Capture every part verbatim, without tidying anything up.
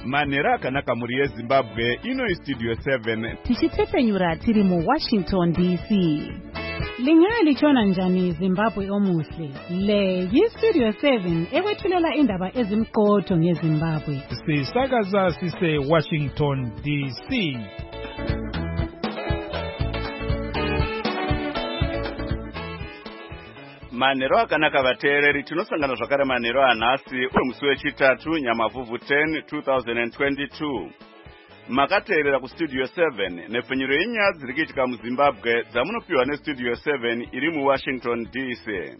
manhero akanaka muri yezimbabwe ino studio seven tichitepfenyura tiri muwashington D C. Lingaya lichona njani Zimbabwe omuhle. Le yi-Studio seven ekwethulela indaba ezimqotho ngeZimbabwe. Sisakaza sise Washington D C. manhero akanaka vateereri, tinosangana zvakare manhero anhasi uye musi wechitatu nyamavhuvhu ten twenty twenty-two. Makateerera kustudio seven nepfenyuro yenyaya dziri kuitika muZimbabwe dzamunopiwa nestudio seven iri muWashington D C.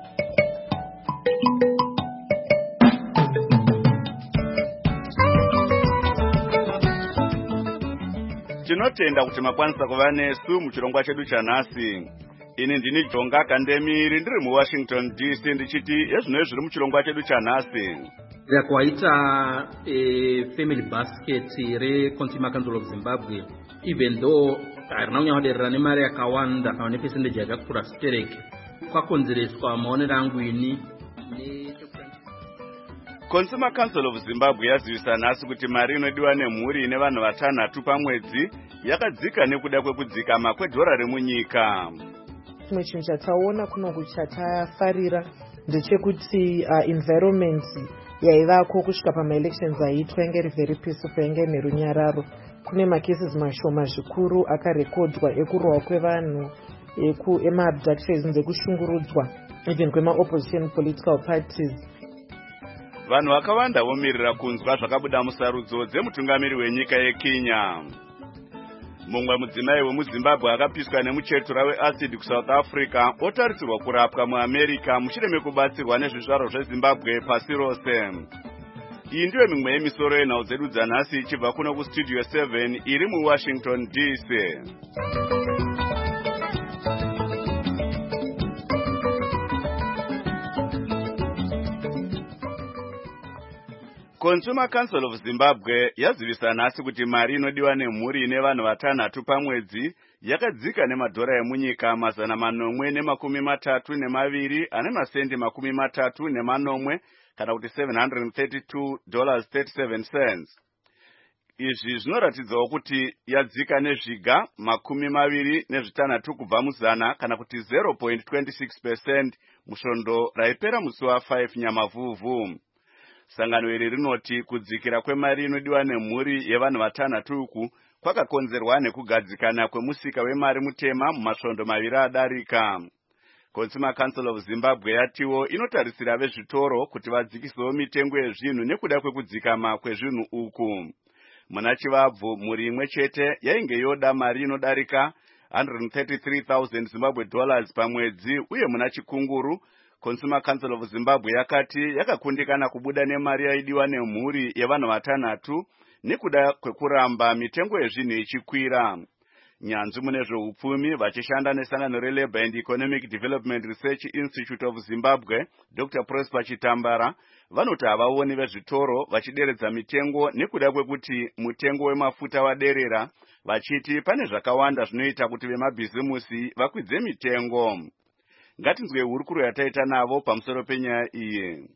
Tinotenda kuti makwanisa kuva nesu muchirongwa chedu chanhasi. Ini ndini Jonga Kandemiri ndiri muWashington D C ndichiti ezvino zviri muchirongwa chedu chanhasi. Yakwaita e family basket re Consumer Council of Zimbabwe, even though harina kunyawaderera nemari yakawanda kana nepercentage yakakura stereke, kwakonzereswa maonero angu ini ne Consumer Council of Zimbabwe yazivisa nhasi kuti mari inodiwa nemhuri ine vanhu vatanhatu pamwedzi yakadzika nekuda kwekudzikama kwedhorari munyika. Chimwe chinhu chataona kuno kuchatafarira ndechekuti uh, environment yaivako kusvika pama-elections aiitwa inge iri very peaceful, inge nerunyararo. Kune macases mashoma zvikuru akarekodwa ekurohwa kwevanhu, ema-abductions, ekushungurudzwa even kwema-opposition political parties. Vanhu vakawanda vomirira kunzwa zvakabuda musarudzo dzemutungamiri wenyika yeKenya. Mumwe mudzimai wemuZimbabwe akapiswa nemuchetura weacid kuSouth Africa otarisirwa kurapwa muAmerica mushure mekubatsirwa nezvizvaro zveZimbabwe pasi rose. Iyi ndiyo mimwe yemisoro yenhau dzedu dzanhasi ichibva kuno kustudio seven iri muWashington D C. Consumer Council of Zimbabwe yazivisa nhasi kuti mari inodiwa nemhuri ine vanhu vatanhatu pamwedzi yakadzika nemadhora emunyika mazana manomwe nemakumi matatu nemaviri ane masendi makumi matatu nemanomwe kana kuti seven hundred thirty-two dollars thirty-seven cents. Izvi zvinoratidzawo kuti yadzika nezviga makumi maviri nezvitanhatu kubva muzana kana kuti zero point two six percent musvondo raipera musi wa5 nyamavhuvhu. Sangano iri rinoti kudzikira kwemari inodiwa nemhuri yevanhu vatanhatu uku kwakakonzerwa nekugadzikana kwemusika wemari mutema mumasvondo maviri adarika. Consumer Council of Zimbabwe yatiwo inotarisira vezvitoro kuti vadzikisewo mitengo yezvinhu nekuda kwekudzikama kwezvinhu uku. Muna chivabvu mhuri imwe chete yainge yoda mari inodarika one hundred thirty-three thousand Zimbabwe dollars pamwedzi, uye muna chikunguru Consumer Council of Zimbabwe yakati yakakundikana kubuda nemari yaidiwa nemhuri yevanhu vatanhatu nekuda kwekuramba mitengo yezvinhu ichikwira. Nyanzvi mune zveupfumi vachishanda nesangano reLabour and Economic Development Research Institute of Zimbabwe, Doctor Prosper Chitambara, vanoti havaoni vezvitoro vachideredza mitengo nekuda kwekuti mutengo wemafuta waderera, vachiti pane zvakawanda zvinoita kuti vemabhizimusi vakwidze mitengo. Ngatinzwe hurukuro yataita navo pamusoro penyaya iyi.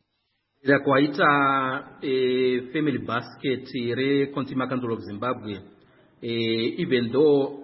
Yakwaita e family basket re Consumer Council of Zimbabwe, e even though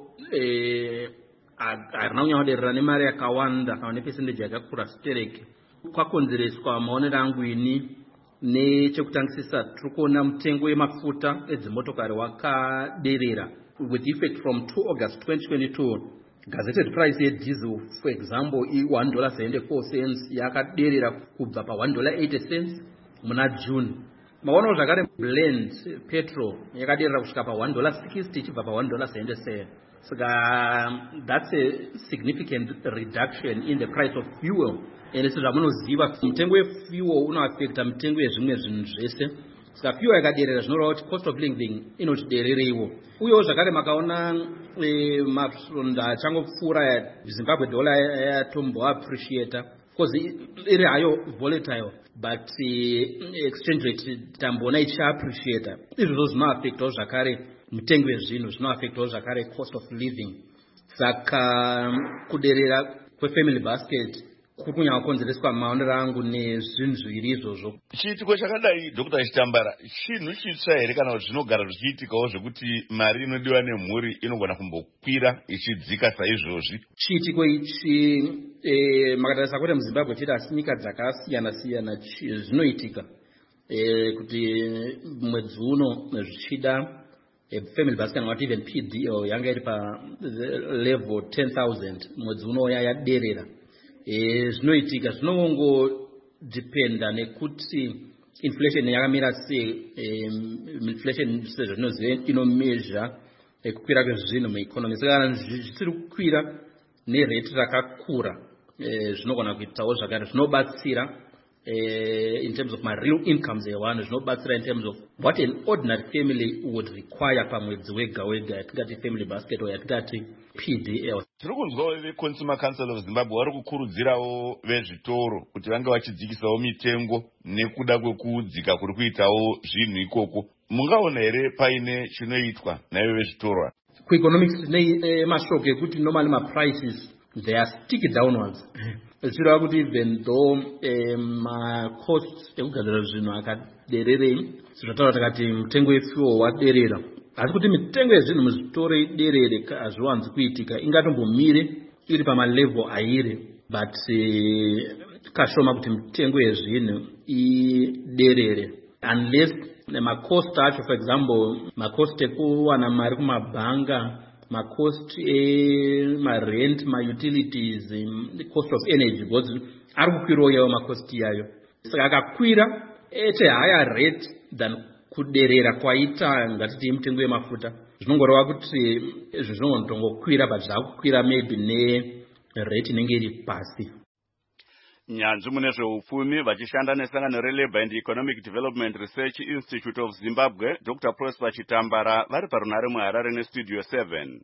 e harina kunyawaderera nemari yakawanda kana nepercentage yakakura stereke, kwakonzereswa maonero angu ini nechekutangisisa tiri kuona mutengo wemafuta edzimotokari wakaderera. With effect from two August twenty twenty-two, gazetted price yediesel, for example, i one dollar seventy-four cents yakaderera kubva pa one dollar eighty cents muna June. Maono zvakare blend petrol yakaderera kusvika pa one dollar sixty ichibva pa one dollar seventy-seven. So that's a significant reduction in the price of fuel. And this is zvamunoziva mutengo wefuel unoaffecta mutengo yezvimwe zvinhu zvese. Saka fuel yakaderera zvinoreva kuti cost of living inotiderereiwo. Uyewo zvakare makaona e, masvondo achangopfuura Zimbabwe dollar yatombo appreciate because iri hayo volatile, but uh, exchange rate tamboona ichi appreciate. Izvozvo zvinoaffectawo zvakare mutengo yezvinhu, zvinoaffectawo zvakare cost of living. Saka kuderera kwefamily basket kuri kunyanya kukonzereswa maonero angu nezvinhu zviviri izvozvo. Chiitiko chakadai Dr Chitambara chinhu chitsva here kana kuti zvinogara zvichiitikawo zvekuti mari inodiwa nemhuri inogona kumbokwira ichidzika saizvozvi? Chiitiko ichi e, makatarisa kuti muZimbabwe chiri asi nyika dzakasiyana siyana zvinoitika e, kuti mwedzi uno zvichida e, family basket not even P D L yanga iri pa level ten thousand mwedzi uno yaderera. E, zvinoitika zvinongo dependa nekuti inflation yakamira sei. E, inflation sezvinoziva inomeasure e, kukwira kwezvinhu mueconomy. Saka zvisiri kukwira nerate rakakura e, zvinogona kuitawo zvakare zvinobatsira e, in terms of my real incomes evanhu, zvinobatsira in terms of what an ordinary family would require pamwedzi wega wega yatingati family basket or yatingati P D L. Tiri kunzwawo veConsumer Council of Zimbabwe vari kukurudzirawo vezvitoro kuti vange vachidzikisawo mitengo nekuda kwekudzika kuri kuitawo zvinhu ikoko. Mungaona here paine chinoitwa naivo vezvitoro? Kueconomics tine mashoko ekuti normally ma prices they are sticky downwards. Zvireva kuti even though ma costs ekugadzira zvinhu akadererei, zvataura takati mutengo wefuel waderera, asi kuti mitengo yezvinhu muzvitoro iderere hazviwanzi kuitika. Ingatombomire iri pamalevel airi, but kashoma kuti mitengo yezvinhu iderere unless nemacost acho, for example macost ekuwana mari kumabhanga, macost emarent, mautilities, the cost of energy, because ari kukwirawo yayo macost yayo. Saka akakwira ete higher rate than kuderera kwaita ngatiti mitengo yemafuta, zvinongoreva kuti zvinongokwira but zvakukwira maybe nerate inenge iri pasi. Nyanzvi mune zveupfumi vachishanda nesangano reLabour and Economic Development Research Institute of Zimbabwe, Doctor Prosper Chitambara vari parunare muHarare neStudio seven.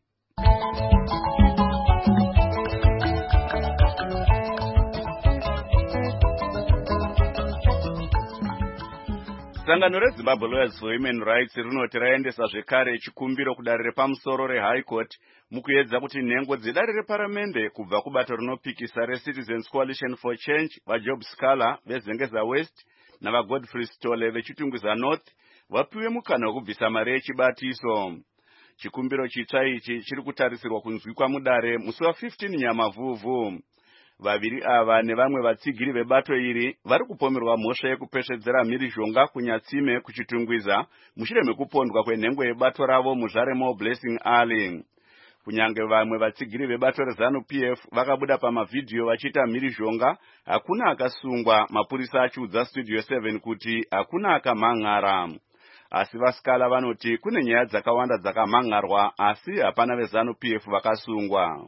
Sangano reZimbabwe Lawyers for Human Rights rinoti raendesa zvekare chikumbiro kudare repamusoro reHigh Court mukuedza kuti nhengo dzedare reparamende kubva kubato rinopikisa reCitizens Coalition for Change vaJob Scala vezengeza West navaGodfrey Stole vechitungwiza North vapiwe mukana wekubvisa mari yechibatiso. Chikumbiro chitsva ichi chiri kutarisirwa kunzwikwa mudare musi wa15 Nyamavhuvhu. Vaviri ava nevamwe vatsigiri vebato iri vari kupomerwa mhosva yekupeshedzera mhirizhonga kunyatsime kuchitungwiza mushure mekupondwa kwenhengo yebato ravo muZaremo Blessing Ali. Kunyange vamwe vatsigiri vebato reZanu-P F vakabuda pamavhidhiyo vachiita mhirizhonga, hakuna akasungwa, mapurisa achiudza Studio seven kuti hakuna akamhan'ara. Asi vaScala vanoti kune nyaya dzakawanda dzakamhan'arwa asi hapana veZanu-P F vakasungwa.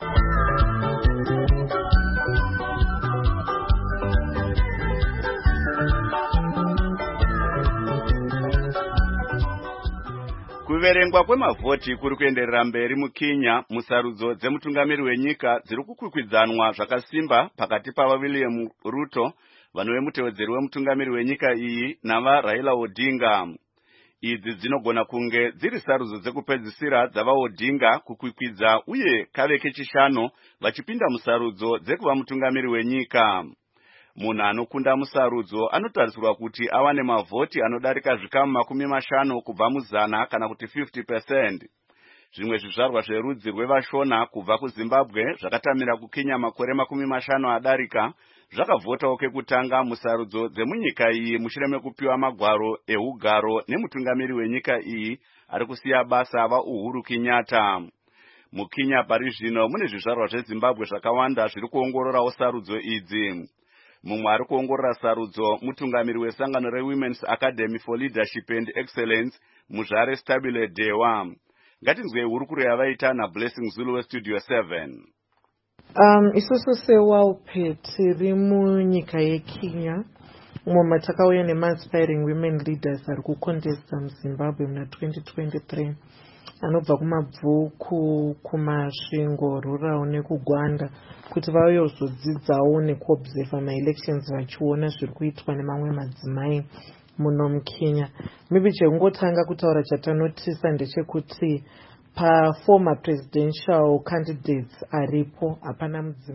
Kuverengwa kwemavhoti kuri kuenderera mberi muKenya. Musarudzo dzemutungamiri wenyika dziri kukwikwidzanwa zvakasimba pakati pavaWilliam Ruto, vanove mutevedzeri wemutungamiri wenyika iyi, navaRaila Odinga. Idzi dzinogona kunge dziri sarudzo dzekupedzisira dzavaOdinga kukwikwidza uye kave kechishanu vachipinda musarudzo dzekuva mutungamiri wenyika. Munhu anokunda musarudzo anotarisirwa kuti awane mavhoti anodarika zvikamu makumi mashanu kubva muzana kana kuti fifty percent. Zvimwe zvizvarwa zverudzi rwevashona kubva kuZimbabwe zvakatamira kuKenya makore makumi mashanu adarika zvakavhotawo kekutanga musarudzo dzemunyika iyi mushure mekupiwa magwaro ehugaro nemutungamiri wenyika iyi ari kusiya basa ava Uhuru Kenyatta. MuKenya pari zvino mune zvizvarwa zveZimbabwe zvakawanda zviri kuongororawo sarudzo idzi. Mumwe ari kuongorora sarudzo mutungamiri wesangano reWomen's Academy for Leadership and Excellence Muzvare Stabile Dewa. Ngatinzwei hurukuro yavaita naBlessing Zulu weStudio seven. Um, isusu seWALPE tiri munyika yeKenya umwe matakauya nemainspiring women leaders ari kucontesta muZimbabwe muna twenty twenty-three anobva kumabvuku, kumasvingo, rural nekugwanda kuti vauye kuzodzidzawo nekuobserva maelections vachiona zviri kuitwa nemamwe madzimai muno muKenya. Maybe chekungotanga kutaura chatanotisa ndechekuti pa former presidential candidates aripo hapana mudzimai.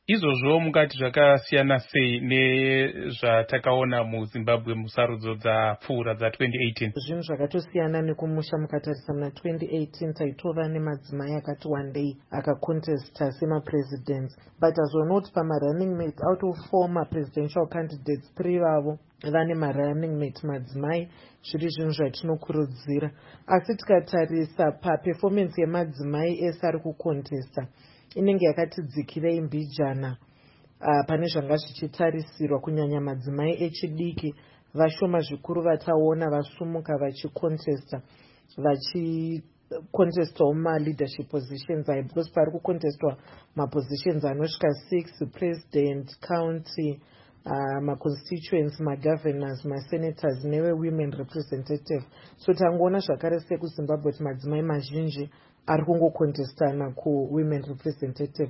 izvozvo mungati zvakasiyana sei nezvatakaona muzimbabwe musarudzo dzapfuura dza twenty eighteen? Zvinhu zvakatosiyana nekumusha. Mukatarisa muna twenty eighteen taitova nemadzimai akati wandei akacontesta semapresidents, but azviona kuti pamarunning mate out of four mapresidential candidates three vavo vane marunning mate madzimai, zviri zvinhu zvatinokurudzira. Asi tikatarisa paperformance yemadzimai ese ari kucontesta inenge yakati dzikirei mbijana uh, pane zvanga zvichitarisirwa, kunyanya madzimai echidiki vashoma zvikuru vataona vasumuka vachicontesta vachicontestawo maleadership positions ayo, because pari kucontestwa mapositions anosvika six: president, county, uh, maconstituents, magovernors, masenators neve women representative. So tangoona zvakare sekuzimbabwe kuti madzimai mazhinji ari kungocontestana ku-women representative.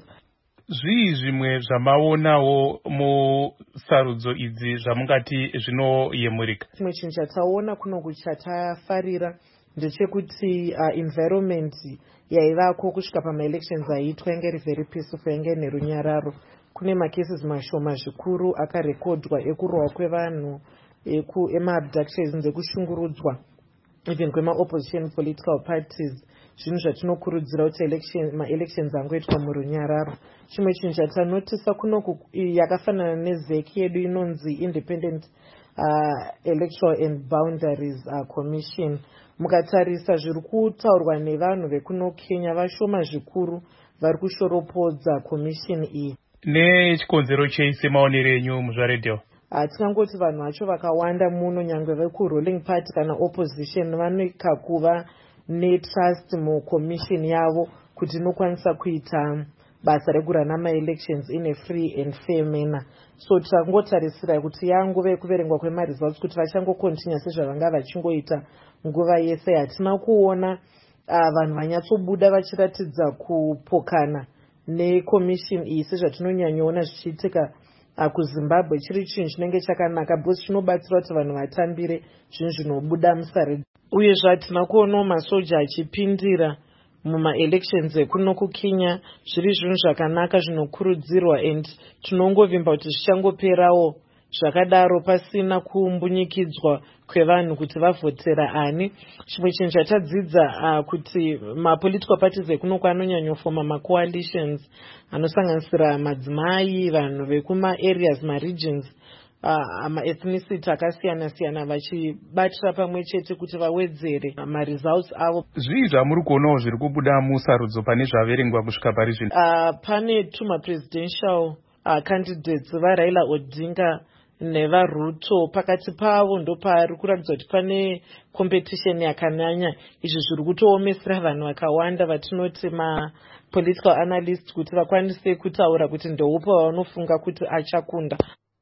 Zvii zvimwe zvamaonawo musarudzo idzi zvamungati zvinoyemurika? Chimwe chinhu chataona kuno chatafarira ndechekuti uh, environment yaivako kusvika pamaelections aiitwa yange iri very peaceful, yange nerunyararo. Kune macases mashoma zvikuru akarekodwa ekurohwa kwevanhu, ema-abductions, ndekushungurudzwa even kwema-opposition political parties. Zvinhu zvatinokurudzira kuti election, ma-elections angoitwa murunyararo. Chimwe chinhu chatanotisa kunoku yakafanana nezeki yedu inonzi Independent uh, Electoral and Boundaries uh, Commission. Mukatarisa zviri kutaurwa nevanhu vekuno Kenya vashoma zvikuru vari kushoropodza commission iyi. Nechikonzero chei semaonero enyu muzvaredhiyo? Uh, tingangoti vanhu vacho vakawanda muno, nyangwe veku-ruling party kana opposition, vanoika kuva netrust mucommission yavo kuti inokwanisa kuita basa rekurana ma-elections in a free and fair manner. So tangotarisira kuti yangove kuverengwa kwemaresults kuti vachangokontinya sezvavanga vachingoita nguva yese. Hatina kuona uh, vanhu vanyatsobuda vachiratidza kupokana necommission iyi sezvatinonyanyoona zvichiitika uh, kuzimbabwe. Chiri chinhu chinenge chakanaka because chinobatsira kuti vanhu vatambire zvinhu zvinobuda musare. Uyezve hatina kuonawo masoja achipindira muma-elections ekuno kuKenya. Zviri zvinhu zvakanaka zvinokurudzirwa, and tinongovimba kuti zvichangoperawo zvakadaro pasina kumbunyikidzwa kwevanhu kuti vavhotera ani. Chimwe chinhu chatadzidza uh, kuti mapolitical parties ekuno anonyanyofoma macoalitions anosanganisira madzimai, vanhu vekuma-areas, ma-regions, Uh, ma-ethnicity akasiyana siyana vachibatira pamwe chete kuti vawedzere ma-results avo. Zvii zvamuri kuonawo zviri kubuda musarudzo pane zvaverengwa kusvika pari zvino? Uh, pane two ma-presidential uh, candidates vaRaila Odinga nevaRuto. Pakati pavo ndo pari kuratidza kuti pane competition yakanyanya. Izvi zviri kutoomesera vanhu vakawanda vatinoti ma-political analysts kuti vakwanise kutaura kuti ndoupo vanofunga kuti achakunda.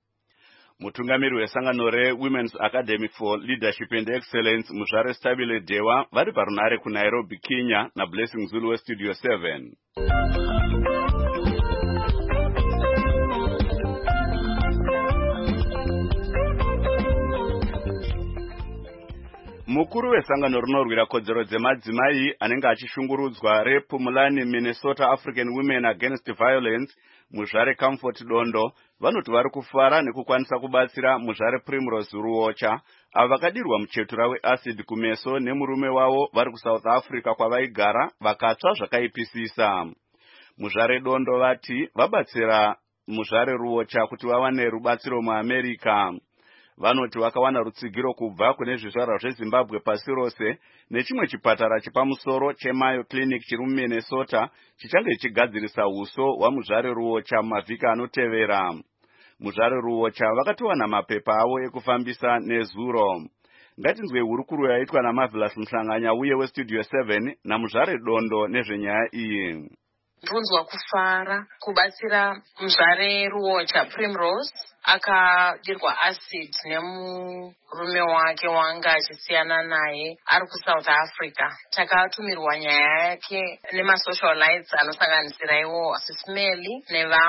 Mutungamiri wesangano reWomen's Academy for Leadership and Excellence Muzvare Stabile Dewa vari parunare kuNairobi, Kenya naBlessing Zulu weStudio seven. Mukuru wesangano rinorwira kodzero dzemadzimai anenge achishungurudzwa rePumulani Minnesota African Women Against Violence Muzvare Comfort Dondo vanoti vari kufara nekukwanisa kubatsira Muzvare Primrose Ruocha avo vakadirwa muchetura weacid kumeso nemurume wavo vari kuSouth Africa kwavaigara vakatsva zvakaipisisa. Muzvare Dondo vati vabatsira Muzvare Ruocha kuti vawane rubatsiro muAmerica. Vanoti vakawana rutsigiro kubva kune zvizvarwa zveZimbabwe pasi rose nechimwe chipatara chepamusoro cheMayo Clinic chiri muMinnesota chichange chichigadzirisa uso hwaMuzvare Ruocha mavhiki anotevera. Muzvare Ruocha vakatowana mapepa avo ekufambisa nezuro. Ngatinzwe hurukuru yaitwa naMarvelous Mhlanganya uye weStudio seven naMuzvare Dondo nezvenyaya iyi. Ndinonzwa kufara kubatsira Muzvare Ruocha Primrose akadirwa acid nemurume wake wanga achisiyana naye ari kuSouth Africa. Takatumirwa nyaya yake nemasocialites anosanganisira iwo Sismeli nevamwe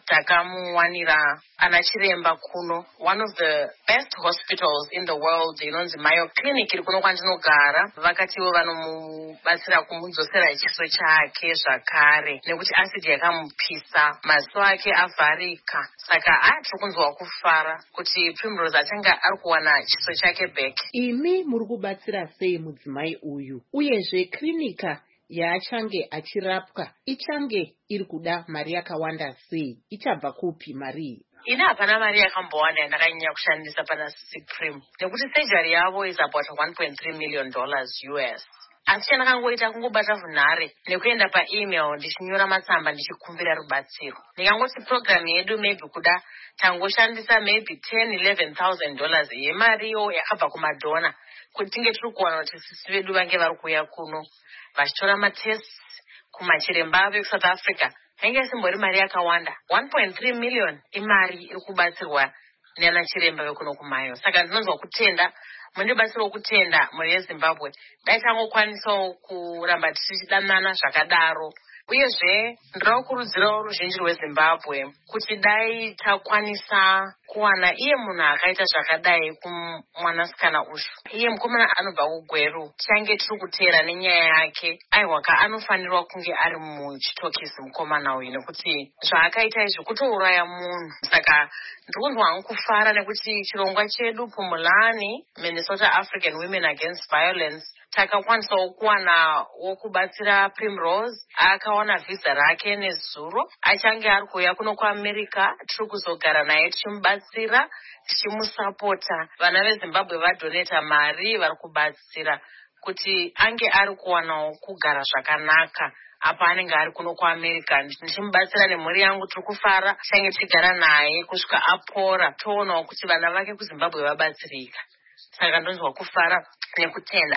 takamuwanira ana chiremba kuno, one of the best hospitals in the world inonzi Mayo Clinic iri kuno kwandinogara. Vakatiwo vanomubatsira kumudzosera chiso chake zvakare nekuti acid yakamupisa, maziso ake avharika. Saka atiri kunzwa kufara kuti Primrose achange ari kuwana chiso chake back. Imi muri kubatsira sei mudzimai uyu, uyezve klinika yaachange achirapwa ichange iri kuda mari yakawanda sei? Ichabva kupi mari iyi? Ina hapana mari yakambowanda yandakanyanya kushandisa pana Supreme nekuti surgery yavo is about one point three million dollars U S. Asi chandakangoita kungobata vunhare nekuenda paemail ndichinyora matsamba ndichikumbira rubatsiro. Ndikangoti program yedu maybe kuda tangoshandisa maybe ten eleven thousand dollars yemariyo yakabva kumadhona kuti tinge tiri kuwana kuti sisi vedu vange vari kuuya kuno vachitora matests kumachiremba vekusouth Africa. Hange simbori mari yakawanda. one point three million imari iri kubatsirwa nana chiremba vekuno kumayo. Saka ndinonzwa kutenda mundibatsiro kutenda muri yeZimbabwe dai tangokwanisawo kuramba tichidanana zvakadaro. Uyezve ndiri kurudzirawo ruzhinji rweZimbabwe kuti dai takwanisa kuwana iye munhu akaita zvakadai kumwanasikana uyu. Iye mukomana anobva kuGweru, tichange tiri kuteera nenyaya yake. Aiwaka anofanirwa kunge ari muchitokisi mukomana uyu nekuti zvaakaita izvi kutouraya munhu. Saka ndiri kunzwa hangu kufara nekuti chirongwa chedu Pumulani, Minnesota African Women Against Violence, takakwanisawo kuwana wokubatsira Primrose. Akawana visa rake nezuro, achange ari kuuya kuno kuAmerica. Tiri kuzogara naye tichimubatsira, tichimusapota. Vana veZimbabwe vadoneta mari vari kubatsira kuti ange ari kuwanawo kugara zvakanaka apa anenge ari kuno kuAmerica. Ndichimubatsira nemhuri yangu, tiri kufara tichange tichigara naye kusvika apora, toonawo kuti vana vake kuZimbabwe vabatsirika. Saka ndonzwa kufara nekutenda.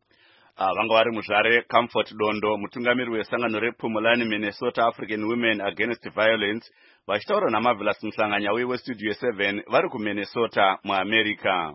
Uh, vanga vari muzvare Comfort Dondo, mutungamiri wesangano rePumulani Minnesota African Women Against Violence, vachitaura naMarvelous Mhlanganya weStudio seven vari kuMinnesota muAmerica.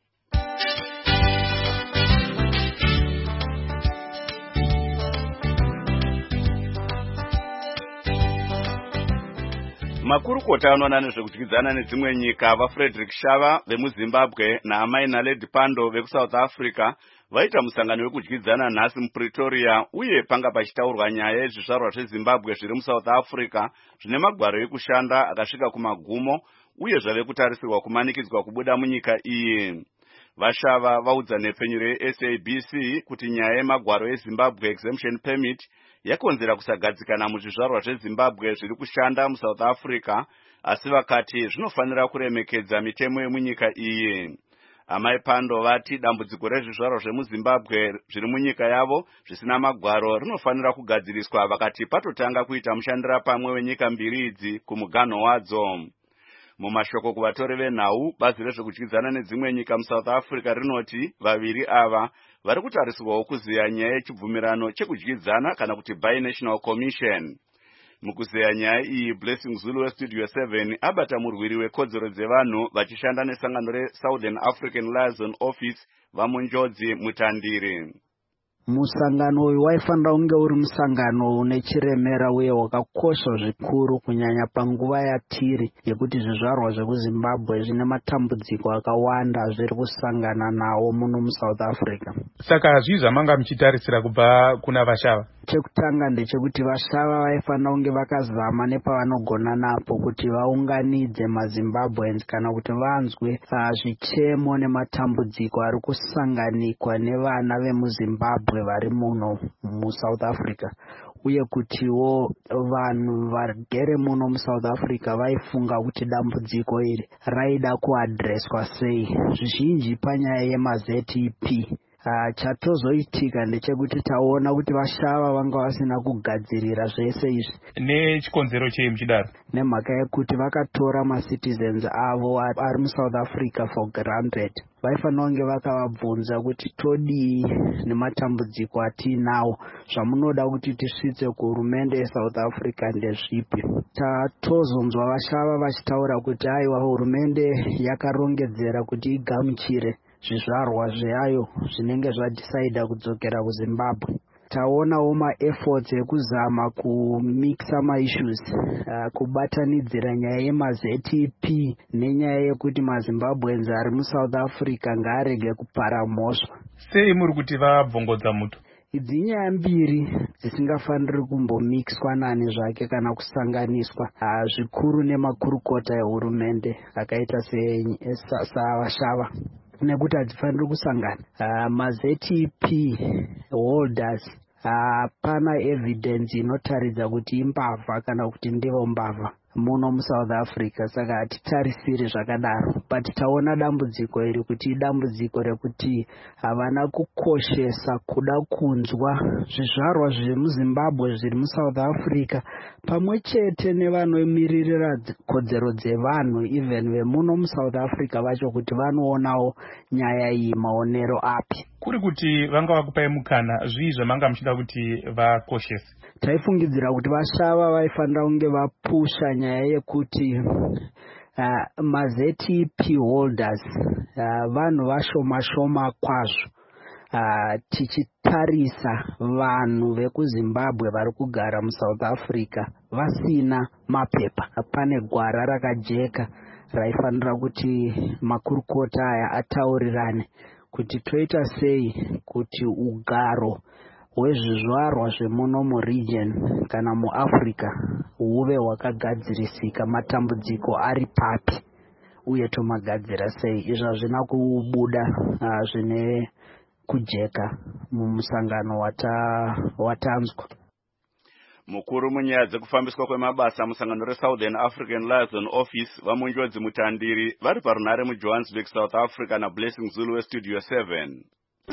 Makurukota anoona nezvekudyidzana nedzimwe nyika vaFrederick Shava vemuZimbabwe naAmai Naledi Pandor vekuSouth Africa vaita musangano wekudyidzana nhasi muPretoria, uye panga pachitaurwa nyaya yezvizvarwa zveZimbabwe zviri muSouth Africa zvine magwaro ekushanda akasvika kumagumo uye zvave kutarisirwa kumanikidzwa kubuda munyika iyi. Vashava vaudza nepfenyu reS A B C kuti nyaya yemagwaro eZimbabwe exemption permit yakonzera kusagadzikana muzvizvarwa zveZimbabwe zviri kushanda muSouth Africa, asi vakati zvinofanira kuremekedza mitemo yemunyika iyi. Amai Pandor vati dambudziko rezvizvarwa zvemuZimbabwe zviri munyika yavo zvisina magwaro rinofanira kugadziriswa vakati patotanga kuita mushandira pamwe wenyika mbiri idzi kumuganho wadzo. Mumashoko kuvatori venhau, bazi rezvekudyidzana nedzimwe nyika muSouth Africa rinoti vaviri ava vari kutarisirwawo kuziya nyaya yechibvumirano chekudyidzana kana kuti Binational Commission. Mukuzeya nyaya iyi, Blessing Zulu weStudio seven abata murwiri wekodzero dzevanhu vachishanda nesangano reSouthern African Liaison Office vamunjodzi Mutandiri. Musangano uyu waifanira kunge uri musangano une chiremera uye wakakosha zvikuru kunyanya panguva yatiri yekuti zvizvarwa zvekuZimbabwe zvine matambudziko akawanda zviri kusangana nawo muno muSouth Africa. Saka zvizva manga muchitarisira kubva kuna Vashava? Chekutanga ndechekuti Vashava vaifanira kunge vakazama nepavanogona napo kuti vaunganidze maZimbabweans kana kuti vanzwe zvichemo nematambudziko ari kusanganikwa nevana vemuZimbabwe vari muno muSouth Africa, uye kutiwo vanhu vagere muno muSouth Africa vaifunga kuti dambudziko iri raida kuadreswa sei. Zvizhinji panyaya yemaZ E P Uh, chatozoitika ndechekuti taona kuti Vashava vanga vasina kugadzirira zvese izvi. Nechikonzero chei muchidaro? Nemhaka yekuti vakatora macitizens avo ari muSouth Africa for granted. Vaifanira kunge vakavabvunza kuti todii nematambudziko atiinawo, zvamunoda kuti tisvitse kuhurumende yeSouth Africa ndezvipi. Tatozonzwa Vashava vachitaura kuti aiwa hurumende yakarongedzera kuti igamuchire zvizvarwa zveayo zvinenge zvadhisaida kudzokera kuZimbabwe. taonawo maefforts ekuzama kumixa maissues uh, kubatanidzira nyaya yemaZ T P nenyaya yekuti mazimbabweans ari muSouth Africa ngaarege kupara mhosva. Sei muri kuti vabvongodza muto? Idzi nyaya mbiri dzisingafaniri kumbomixwa nani zvake kana kusanganiswa, uh, zvikuru nemakurukota ehurumende akaita savashava nekuti hadzifaniri kusangana. Uh, maZ T P holders hapana uh, evidence inotaridza kuti imbavha kana kuti ndivo mbavha muno muSouth Africa, saka hatitarisiri zvakadaro. But taona dambudziko iri kuti idambudziko rekuti havana kukoshesa kuda kunzwa zvizvarwa zvemuZimbabwe zviri muSouth Africa pamwe chete nevanomirira kodzero dzevanhu even vemuno muSouth Africa vacho kuti vanoonawo nyaya iyi maonero api. Kuri kuti vanga vakupai mukana, zvii zvamanga muchida kuti vakoshese? Taifungidzira kuti vashava vaifanira kunge vapusha nyaya yekuti uh, maZ T P holders uh, vanhu vashoma shoma kwazvo. Uh, tichitarisa vanhu vekuZimbabwe vari kugara muSouth Africa vasina mapepa. Pane gwara rakajeka raifanira kuti makurukota aya ataurirane kuti toita sei kuti ugaro hwezvizvarwa zvemuno muregion kana muAfrica huve hwakagadzirisika, matambudziko ari papi uye tomagadzira sei. Izvo hazvina kubuda uh, zvine kujeka mumusangano watanzwa. Mukuru munyaya dzekufambiswa kwemabasa musangano reSouthern African Liaison Office vamunjodzi mutandiri vari parunhare muJohannesburg, South Africa naBlessing Zulu weStudio seven.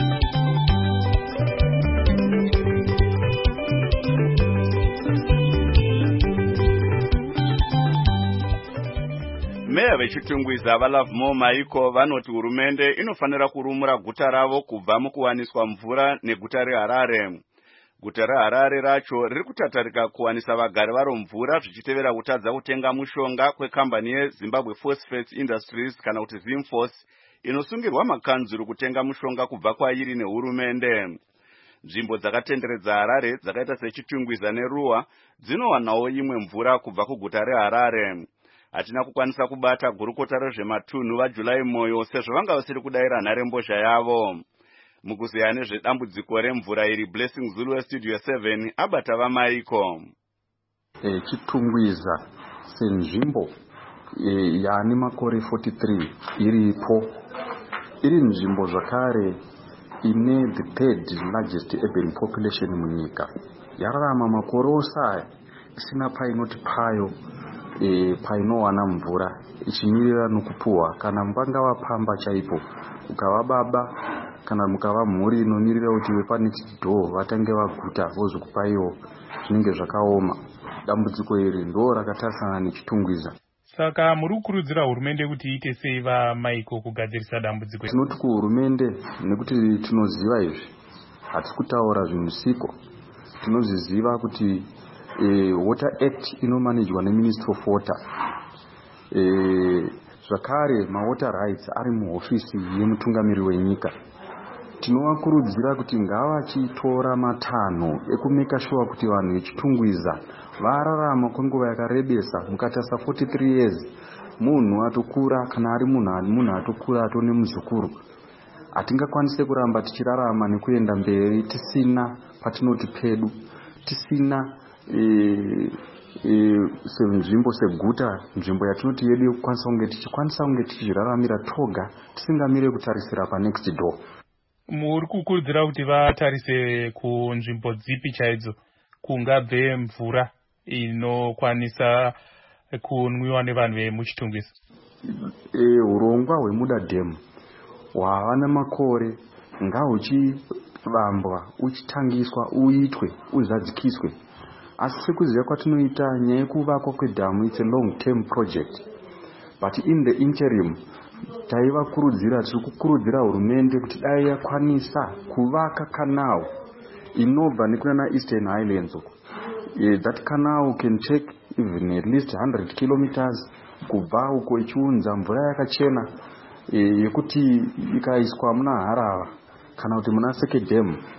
Meya vechitungwiza vaLovemore Maiko vanoti hurumende inofanira kurumura guta ravo kubva mukuwaniswa mvura neguta reHarare. Guta reHarare racho riri kutatarika kuwanisa vagari varo mvura zvichitevera kutadza kutenga mushonga kwekambani yeZimbabwe Phosphates Industries kana kuti Zimphos inosungirwa makanzuru kutenga mushonga kubva kwairi nehurumende. Nzvimbo dzakatenderedza Harare dzakaita sechitungwiza neRuwa dzinowanawo imwe mvura kubva kuguta reHarare. Hatina kukwanisa kubata gurukota rezvematunhu vaJulai Moyo sezvo vanga vasiri kudaira nharembozha yavo. Mukuzeya nezvedambudziko remvura iri, Blessing Zulu weStudio seven abata vaMaiko. E, chitungwiza senzvimbo e, yaane makore forty-three iripo, iri nzvimbo zvakare ine the third largest urban population munyika. Yararama makore osaya isina painoti payo e, painowana mvura ichimirira nokupuwa. Kana mvanga vapamba chaipo ukava baba kana mukava mhuri inomirira kuti wepanext door vatange vaguta vozokupaiwo zvinenge zvakaoma. Dambudziko iri ndo rakatarisana nechitungwiza. Saka muri kukurudzira hurumende kuti iite sei vaMaiko kugadzirisa dambudziko? Tinoti kuhurumende nekuti tinoziva izvi, hatisi kutaura zvinhu siko. Tinozviziva kuti e, Water Act inomanejwa neMinistry of Water. E, zvakare mawater rights ari muhofisi yemutungamiri wenyika. Tinovakurudzira kuti ngavachitora matanho ekumeka sure kuti vanhu vechitungwiza vararama kwenguva yakarebesa mukatasa forty-three years. Munhu atokura kana ari munhu munhu atokura atone muzukuru. Hatingakwanise kuramba tichirarama nekuenda mberi tisina patinoti pedu, tisina e, e, senzvimbo seguta, nzvimbo yatinoti yedu yokukwanisa kunge tichikwanisa kunge tichiraramira toga tisingamire kutarisira pa next door. Muri kukurudzira kuti vatarise kunzvimbo dzipi chaidzo kungabve mvura inokwanisa kunwiwa nevanhu vemuchitungwiza? E, urongwa hweMuda Dam hwava namakore ngahuchivambwa uchitangiswa uitwe uzadzikiswe. Asi sekuziva kwatinoita nyaya yekuvakwa kwedhamu it's a long term project, but in the interim taivakurudzira tiri kukurudzira hurumende kuti dai yakwanisa kuvaka canal inobva nekuna Eastern Highlands. Uh, that canal can take even at least one hundred kilometers kubva uko ichiunza mvura yakachena uh, yekuti ikaiswa muna Harava kana kuti muna Seke Dam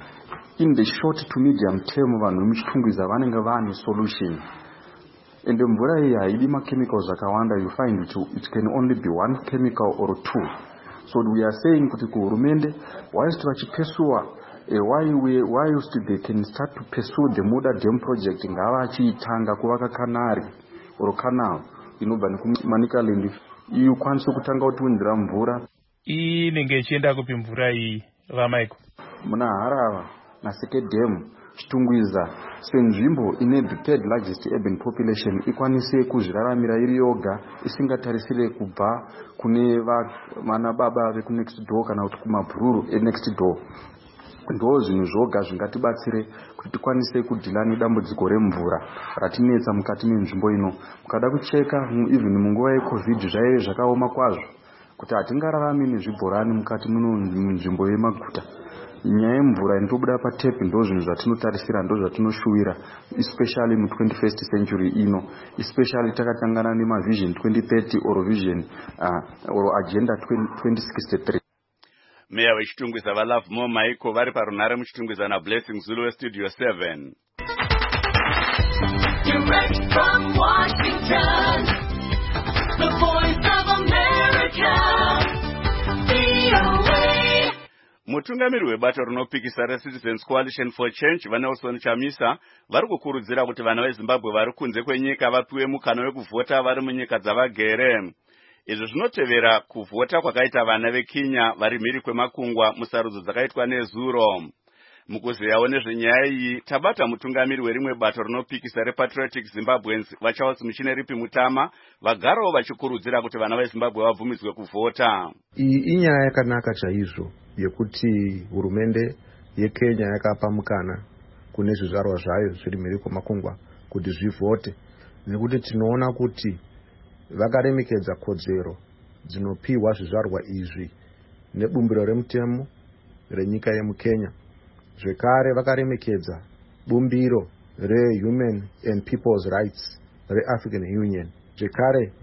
in the short to medium term vanhu vemuchitungwiza vanenge vane solution. Ende mvura iyi haidi machemicals akawanda. You find it, it can only be one chemical or two. So we are saying kuti kuhurumende whilst vachipesua uh, why we whilst they can start to pursue the Muda Dam project ngava achiitanga kuvaka kanari or canal inobva nekuManicaland ikwanise kutanga kutiwinzira mvura inenge ichienda kupi mvura iyi vaMaiko? Muna Harava naSeke Dam chitungwiza senzvimbo ine the third largest urban population ikwanise kuzviraramira iri yoga isingatarisire kubva kune vana baba veku next door kana kuti kumabhururu e next door. Ndo zvinhu zvoga zvingatibatsire kuti tikwanise kudhila nedambudziko remvura ratinetsa mukati menzvimbo ino. Mukada kucheka even munguva yecovid zvaive zvakaoma kwazvo kuti hatingararami nezvibhorani mukati muno munzvimbo yemaguta. Nyaya yemvura inotobuda patepi ndo zvinhu zvatinotarisira, ndo zvatinoshuwira, especially mu twenty-first century ino, especially takatangana nemavision twenty thirty or vision uh, or agenda twenty sixty-three. Meya wechitungwiza vaLove More Maiko vari parunhare muchitungwiza naBlessing Zulu weStudio seven. Direct from Washington, the voice of America, V O A. Mutungamiri webato rinopikisa reCitizens Coalition for Change vaNelson Chamisa vari kukurudzira kuti vana veZimbabwe vari kunze kwenyika vapiwe mukana wekuvhota vari munyika dzavagere. Izvi zvinotevera kuvhota kwakaita vana veKenya vari mhiri kwemakungwa musarudzo dzakaitwa neZuro. Mukuziyawo nezvenyaya iyi tabata mutungamiri werimwe bato rinopikisa rePatriotic Zimbabweans vaCharles Muchineripi Mutama vagarawo vachikurudzira kuti vana veZimbabwe vabvumidzwe kuvhota. Iyi inyaya yakanaka chaizvo yekuti hurumende yeKenya yakapa mukana kune zvizvarwa zvayo zviri mhiri kwemakungwa kuti zvivhote, nekuti tinoona kuti vakaremekedza kodzero dzinopiwa zvizvarwa izvi nebumbiro remutemo renyika yemuKenya. Zvekare vakaremekedza bumbiro reHuman and People's Rights reAfrican Union, zvekare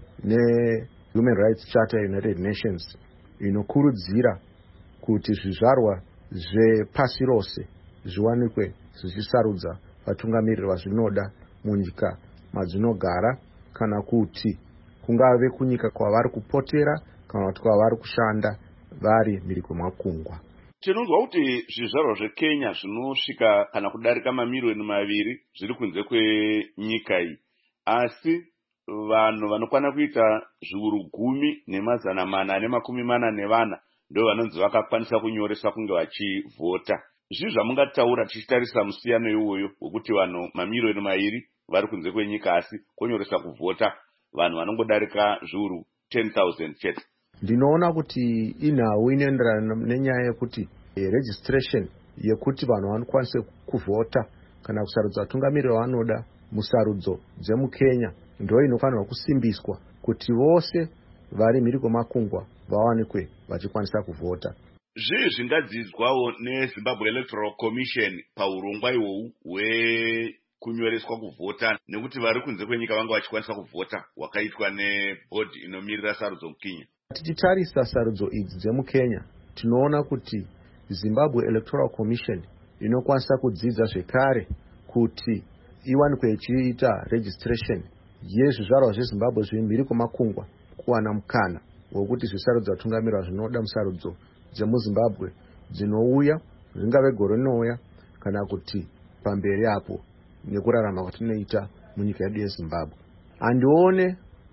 neHuman Rights Charter United Nations inokurudzira kuti zvizvarwa zvepasi rose zviwanikwe zvichisarudza vatungamiriri vazvinoda munyika madzinogara, kana kuti kungave kunyika kwavari kupotera kana kuti kwavari kushanda vari mhiri kwemakungwa. Tinonzwa kuti zvizvarwa zveKenya zvinosvika kana kudarika mamiliyoni maviri zviri kunze kwenyika iyi, asi vanhu vanokwana kuita zviuru gumi nemazana mana nemakumi mana nevana ndo vanonzi vakakwanisa kunyoreswa kunge vachivhota. Zvizvi zvamungataura tichitarisa musiyano iwoyo wekuti vanhu mamiliyoni mairi vari kunze kwenyika asi kunyoreswa kuvhota vanhu vanongodarika zviuru ten thousand chete. Ndinoona kuti inhau inoenderana nenyaya yekuti registration yekuti vanhu vanokwanisa kuvhota kana kusarudza vatungamiriri vanoda musarudzo dzemuKenya ndo inofanirwa kusimbiswa kuti vose vari mhiri kwemakungwa vawanikwe vachikwanisa kuvhota. Zvii zvingadzidzwawo neZimbabwe Electoral Commission paurongwa ihwohwu hwekunyoreswa kuvhota nekuti vari kunze kwenyika vanga vachikwanisa kuvhota hwakaitwa nebhodhi inomirira sarudzo muKenya? Tichitarisa sarudzo idzi dzemuKenya tinoona kuti Zimbabwe Electoral Commission inokwanisa kudzidza zvekare kuti iwanikwe ichiita registration yezvizvarwa zveZimbabwe zviri mhiri kwemakungwa kuwana mukana wekuti zvisarudza vatungamiriri zvinoda musarudzo dzemuZimbabwe dzinouya zvingave gore rinouya kana kuti pamberi apo nekurarama kwatinoita munyika yedu yeZimbabwe. Andione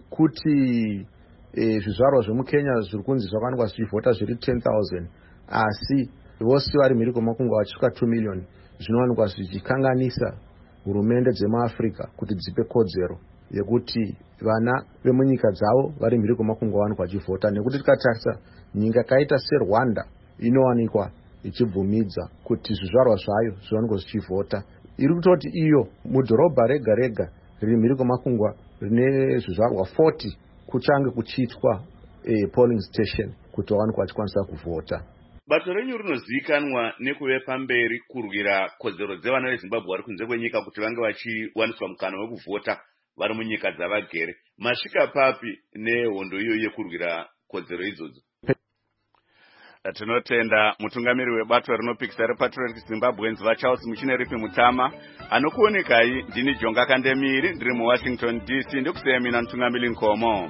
kuti e, zvizvarwa zvemuKenya zviri kunzi zvakawanikwa zvichivhota zviri ten thousand asi vose vari mhiri kwemakungwa vachisvika two million zvinowanikwa zvichikanganisa hurumende dzemuAfrica kuti dzipe kodzero yekuti vana vemunyika dzavo vari mhiri kwemakungwa vawanikwa vachivhota, nekuti tikatarisa nyika yakaita seRwanda inowanikwa ichibvumidza kuti zvizvarwa zvayo zviwanikwa zvichivhota. Iri kutoti iyo mudhorobha rega rega riri mhiri kwemakungwa rine zvizvarwa forty kuchange kuchiitwa e, polling station kuti vawanikwa vachikwanisa kuvhota. Bato renyu rinozivikanwa nekuve pamberi kurwira kodzero dzevana veZimbabwe vari kunze kwenyika kuti vange vachiwaniswa mukana wekuvhota vari munyika dzavagere. Masvika papi nehondo iyo yekurwira kodzero idzodzo? Tinotenda mutungamiri webato rinopikisa repatriotic Zimbabweans vaCharles Muchineripi Mutama. Anokuonekai ndini Jonga Kandemiri ndiri muWashington D C ndikuseya mina mutungamiri Nkomo.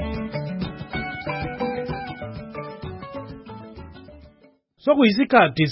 Sokuyisikhathi